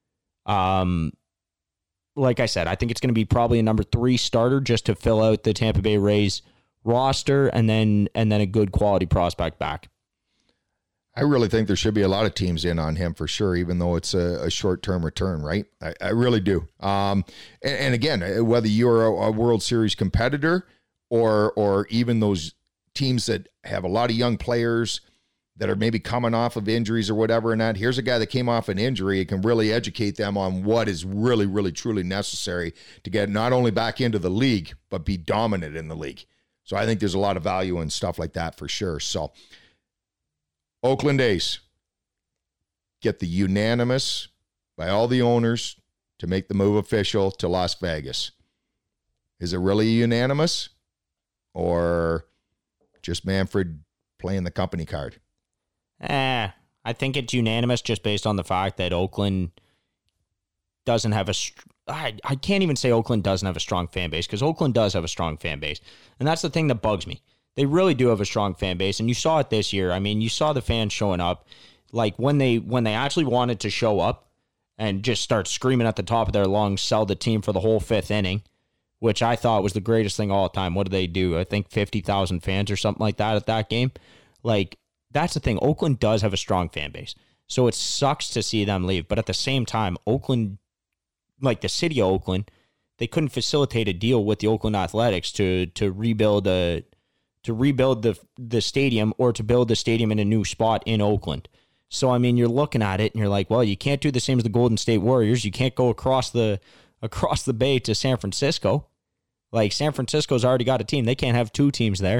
Like I said, I think it's going to be probably a number 3 starter just to fill out the Tampa Bay Rays roster, and then a good quality prospect back. I really think there should be a lot of teams in on him for sure, even though it's a short-term return, right? I really do. And again, whether you're a World Series competitor or even those teams that have a lot of young players that are maybe coming off of injuries or whatever, and that here's a guy that came off an injury and can really educate them on what is really, really, truly necessary to get not only back into the league, but be dominant in the league. So I think there's a lot of value in stuff like that for sure. So Oakland A's get the unanimous by all the owners to make the move official to Las Vegas. Is it really unanimous or just Manfred playing the company card? I think it's unanimous just based on the fact that Oakland doesn't have I can't even say Oakland doesn't have a strong fan base, because Oakland does have a strong fan base. And that's the thing that bugs me. They really do have a strong fan base, and you saw it this year. I mean, you saw the fans showing up. Like, when they actually wanted to show up and just start screaming at the top of their lungs, sell the team for the whole 5th inning, which I thought was the greatest thing all the time. What did they do? I think 50,000 fans or something like that at that game. Like, that's the thing. Oakland does have a strong fan base. So it sucks to see them leave. But at the same time, Oakland, like the city of Oakland, they couldn't facilitate a deal with the Oakland Athletics to rebuild the stadium, or to build the stadium in a new spot in Oakland. So, I mean, you're looking at it and you're like, well, you can't do the same as the Golden State Warriors. You can't go across the bay to San Francisco. Like, San Francisco's already got a team. They can't have 2 teams there.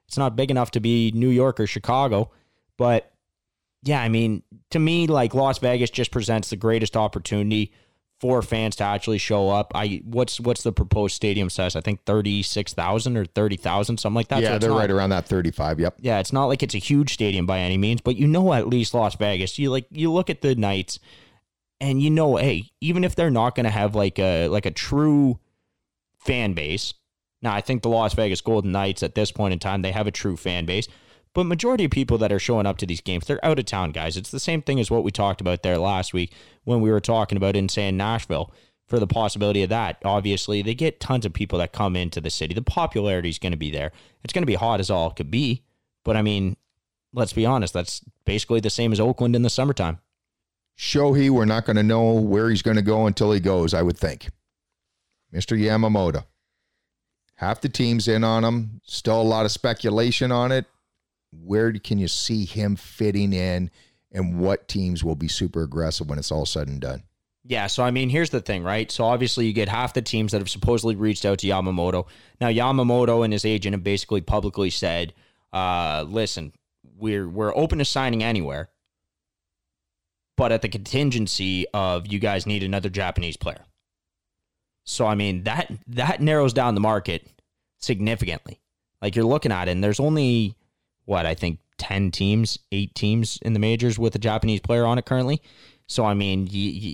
It's not big enough to be New York or Chicago. But yeah, I mean, to me, like, Las Vegas just presents the greatest opportunity for fans to actually show up. What's the proposed stadium size? I think 36,000 or 30,000, something like that. Yeah, so they're right around that 35. Yep. Yeah, it's not like it's a huge stadium by any means, but at least Las Vegas. You look at the Knights, and hey, even if they're not going to have like a true fan base. Now, I think the Las Vegas Golden Knights at this point in time, they have a true fan base. But majority of people that are showing up to these games, they're out of town guys. It's the same thing as what we talked about there last week when we were talking about saying Nashville for the possibility of that. Obviously, they get tons of people that come into the city. The popularity is going to be there. It's going to be hot as all could be. But I mean, let's be honest, that's basically the same as Oakland in the summertime. Shohei, we're not going to know where he's going to go until he goes, I would think. Mr. Yamamoto. Half the team's in on him. Still a lot of speculation on it. Where can you see him fitting in, and what teams will be super aggressive when it's all said and done? Yeah, so I mean, here's the thing, right? So obviously you get half the teams that have supposedly reached out to Yamamoto. Now, Yamamoto and his agent have basically publicly said, listen, we're open to signing anywhere, but at the contingency of you guys need another Japanese player. So, I mean, that narrows down the market significantly. Like, you're looking at it, and there's only... I think 8 teams in the majors with a Japanese player on it currently. So, I mean,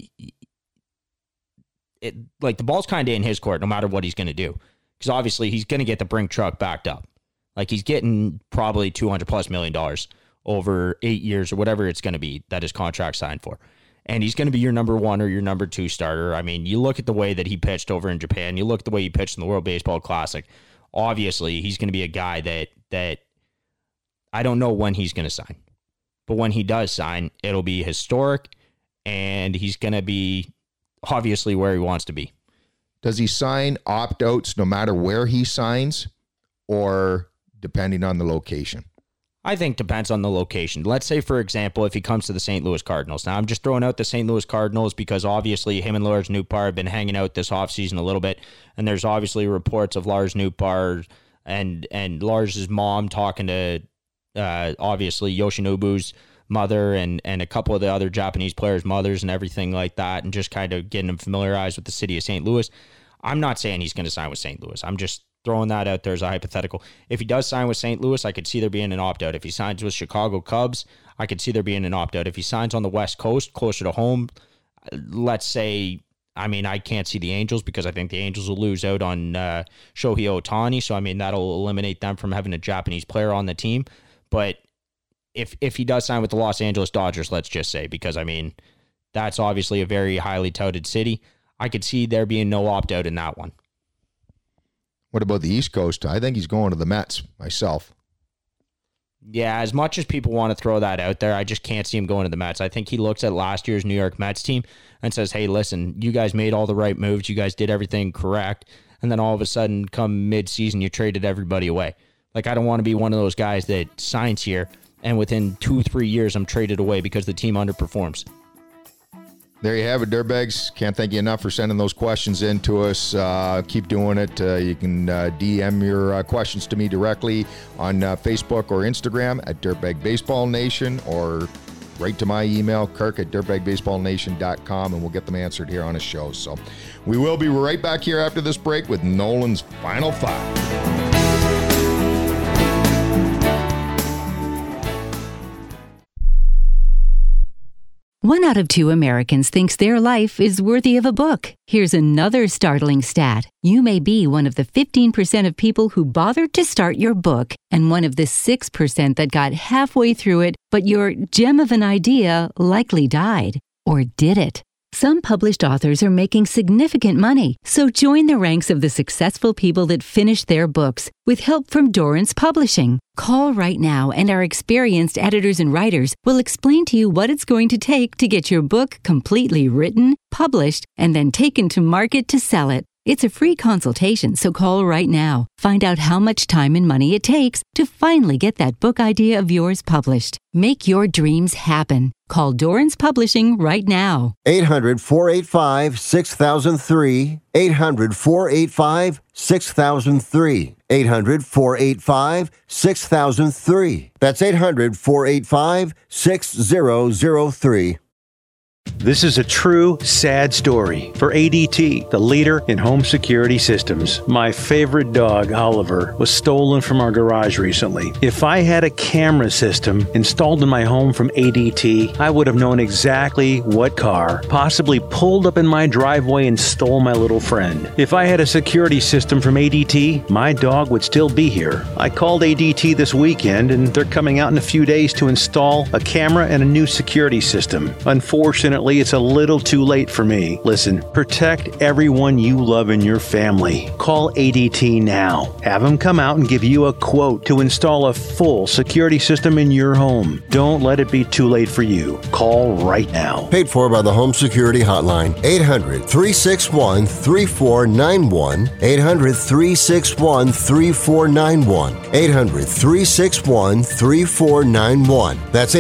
the ball's kind of in his court no matter what he's going to do. Because obviously he's going to get the Brink truck backed up. Like, he's getting probably $200+ million over 8 years or whatever it's going to be that his contract signed for. And he's going to be your number 1 or your number 2 starter. I mean, you look at the way that he pitched over in Japan. You look at the way he pitched in the World Baseball Classic. Obviously, he's going to be a guy that I don't know when he's going to sign, but when he does sign, it'll be historic, and he's going to be obviously where he wants to be. Does he sign opt-outs no matter where he signs, or depending on the location? I think depends on the location. Let's say, for example, if he comes to the St. Louis Cardinals. Now, I'm just throwing out the St. Louis Cardinals because obviously him and Lars Nootbaar have been hanging out this offseason a little bit, and there's obviously reports of Lars Nootbaar and Lars' mom talking to obviously Yoshinobu's mother and a couple of the other Japanese players' mothers and everything like that, and just kind of getting him familiarized with the city of St. Louis. I'm not saying he's going to sign with St. Louis. I'm just throwing that out there as a hypothetical. If he does sign with St. Louis, I could see there being an opt-out. If he signs with Chicago Cubs, I could see there being an opt-out. If he signs on the West Coast, closer to home, let's say, I mean, I can't see the Angels because I think the Angels will lose out on Shohei Ohtani, so I mean, that'll eliminate them from having a Japanese player on the team. But if he does sign with the Los Angeles Dodgers, let's just say, because, I mean, that's obviously a very highly touted city, I could see there being no opt-out in that one. What about the East Coast? I think he's going to the Mets myself. Yeah, as much as people want to throw that out there, I just can't see him going to the Mets. I think he looks at last year's New York Mets team and says, hey, listen, you guys made all the right moves. You guys did everything correct. And then all of a sudden, come mid-season, you traded everybody away. Like, I don't want to be one of those guys that signs here and within 2-3 years I'm traded away because the team underperforms. There you have it, Dirtbags. Can't thank you enough for sending those questions in to us. Keep doing it. You can DM your questions to me directly on Facebook or Instagram at Dirtbag Baseball Nation, or right to my email, kirk@dirtbagbaseballnation.com, and we'll get them answered here on a show. So we will be right back here after this break with Nolan's Final Five. 1 out of 2 Americans thinks their life is worthy of a book. Here's another startling stat. You may be one of the 15% of people who bothered to start your book, and one of the 6% that got halfway through it, but your gem of an idea likely died. Or did it? Some published authors are making significant money, so join the ranks of the successful people that finished their books with help from Dorrance Publishing. Call right now, and our experienced editors and writers will explain to you what it's going to take to get your book completely written, published, and then taken to market to sell it. It's a free consultation, so call right now. Find out how much time and money it takes to finally get that book idea of yours published. Make your dreams happen. Call Dorrance Publishing right now. 800-485-6003. 800-485-6003. 800-485-6003. That's 800-485-6003. This is a true, sad story for ADT, the leader in home security systems. My favorite dog, Oliver, was stolen from our garage recently. If I had a camera system installed in my home from ADT, I would have known exactly what car possibly pulled up in my driveway and stole my little friend. If I had a security system from ADT, my dog would still be here. I called ADT this weekend, and they're coming out in a few days to install a camera and a new security system. Unfortunately, it's a little too late for me. Listen, protect everyone you love in your family. Call ADT now. Have them come out and give you a quote to install a full security system in your home. Don't let it be too late for you. Call right now. Paid for by the Home Security Hotline. 800-361-3491. 800-361-3491. 800-361-3491. That's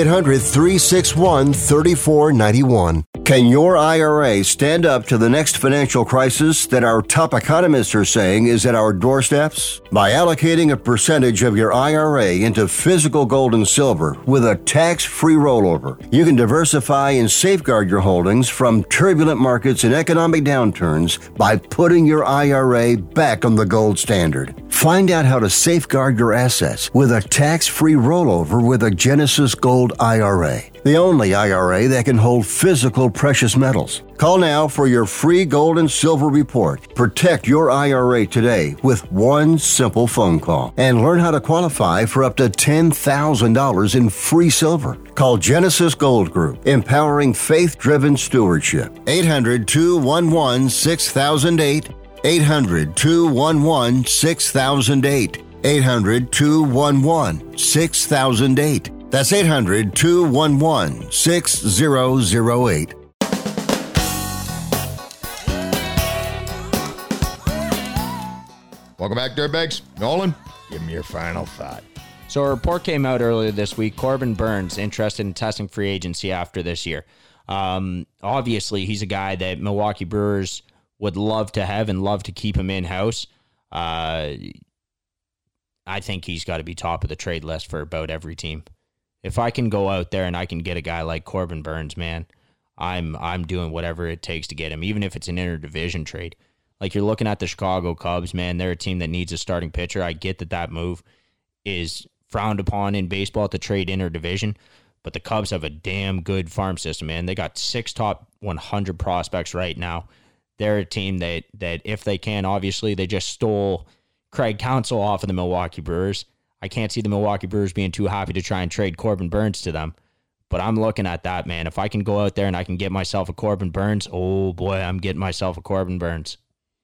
800-361-3491. Can your IRA stand up to the next financial crisis that our top economists are saying is at our doorsteps? By allocating a percentage of your IRA into physical gold and silver with a tax-free rollover, you can diversify and safeguard your holdings from turbulent markets and economic downturns by putting your IRA back on the gold standard. Find out how to safeguard your assets with a tax-free rollover with a Genesis Gold IRA, the only IRA that can hold physical precious metals. Call now for your free gold and silver report. Protect your IRA today with one simple phone call and learn how to qualify for up to $10,000 in free silver. Call Genesis Gold Group, empowering faith-driven stewardship. 800-211-6008. 800-211-6008. 800-211-6008. That's 800-211-6008. Welcome back, Dirtbags. Nolan, give me your final thought. So a report came out earlier this week. Corbin Burns interested in testing free agency after this year. Obviously, he's a guy that Milwaukee Brewers would love to have and love to keep him in-house. I think he's got to be top of the trade list for about every team. If I can go out there and I can get a guy like Corbin Burns, man, I'm doing whatever it takes to get him, even if it's an interdivision trade. Like, you're looking at the Chicago Cubs, man. They're a team that needs a starting pitcher. I get that move is frowned upon in baseball to trade interdivision, but the Cubs have a damn good farm system, man. They got 6 top 100 prospects right now. They're a team that if they can, obviously, they just stole Craig Counsell off of the Milwaukee Brewers. I can't see the Milwaukee Brewers being too happy to try and trade Corbin Burns to them. But I'm looking at that, man. If I can go out there and I can get myself a Corbin Burns, oh boy, I'm getting myself a Corbin Burns.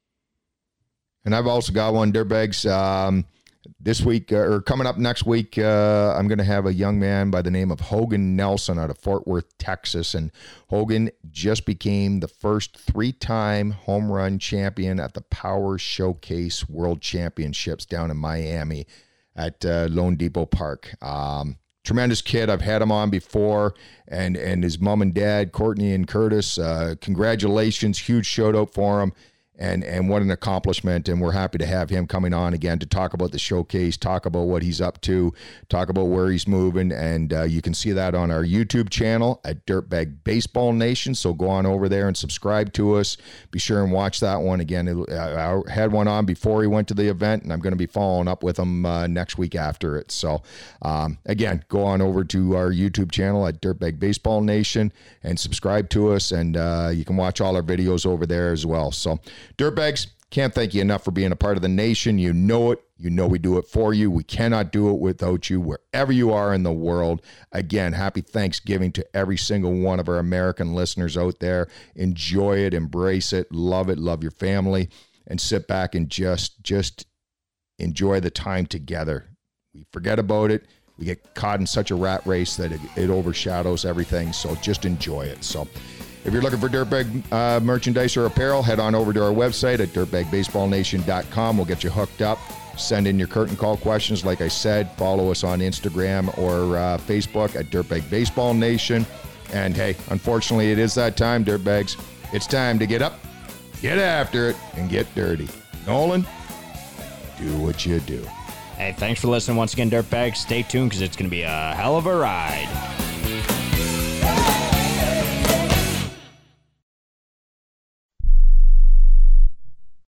And I've also got one, Dirtbags. This week, or coming up next week, I'm going to have a young man by the name of Hogan Nelson out of Fort Worth, Texas. And Hogan just became the first 3-time home run champion at the Power Showcase World Championships down in Miami at Lone Depot Park. Tremendous kid. I've had him on before, and his mom and dad, Courtney and Curtis, congratulations. Huge shout out for him. And what an accomplishment, and we're happy to have him coming on again to talk about the showcase, talk about what he's up to, talk about where he's moving, and you can see that on our YouTube channel at Dirtbag Baseball Nation, so go on over there and subscribe to us. Be sure and watch that one. Again, I had one on before he went to the event, and I'm going to be following up with him next week after it. So, again, go on over to our YouTube channel at Dirtbag Baseball Nation and subscribe to us, and you can watch all our videos over there as well. So, Dirtbags, can't thank you enough for being a part of the nation. You know it. You know we do it for you. We cannot do it without you wherever you are in the world. Again, happy Thanksgiving to every single one of our American listeners out there. Enjoy it. Embrace it. Love it. Love your family. And sit back and just enjoy the time together. We forget about it. We get caught in such a rat race that it overshadows everything. So just enjoy it. So If you're looking for Dirtbag merchandise or apparel, head on over to our website at dirtbagbaseballnation.com. We'll get you hooked up. Send in your curtain call questions. Like I said, follow us on Instagram or Facebook at Dirtbag Baseball Nation. And hey, unfortunately, it is that time, Dirtbags. It's time to get up, get after it, and get dirty. Nolan, do what you do. Hey, thanks for listening once again, Dirtbags. Stay tuned because it's going to be a hell of a ride.